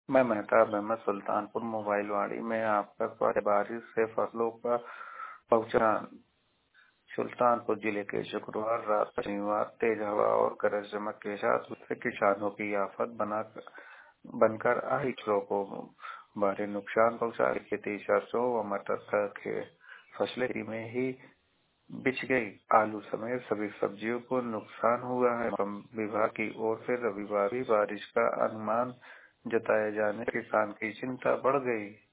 मैं मेहताब अहमद सुल्तानपुर मोबाइलवाड़ी में आपका स्वागत है। बारिश से फसलों का पहुंचा सुल्तानपुर जिले के शुक्रवार रात से शनिवार तेज हवा और गरज चमक के साथ उससे किसानों की आफत बनकर आई। फसलों को भारी नुकसान पहुंचा। खेती सरसों व मटर की फसलें में ही बिछ गई। आलू समेत सभी सब्जियों को नुकसान हुआ है। मौसम विभाग की ओर से रविवार भी बारिश का अनुमान जताए जाने से किसान की चिंता बढ़ गई।